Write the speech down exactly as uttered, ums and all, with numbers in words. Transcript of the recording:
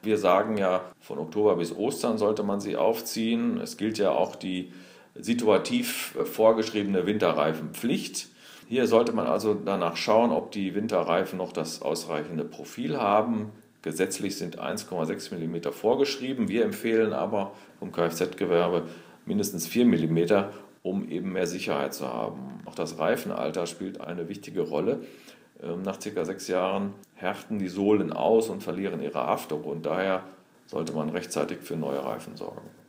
Wir sagen ja, von Oktober bis Ostern sollte man sie aufziehen. Es gilt ja auch die situativ vorgeschriebene Winterreifenpflicht. Hier sollte man also danach schauen, ob die Winterreifen noch das ausreichende Profil haben. Gesetzlich sind eins Komma sechs Millimeter vorgeschrieben. Wir empfehlen aber vom Kfz-Gewerbe mindestens vier Millimeter, um eben mehr Sicherheit zu haben. Auch das Reifenalter spielt eine wichtige Rolle. Nach ca. sechs Jahren härten die Sohlen aus und verlieren ihre Haftung und daher sollte man rechtzeitig für neue Reifen sorgen.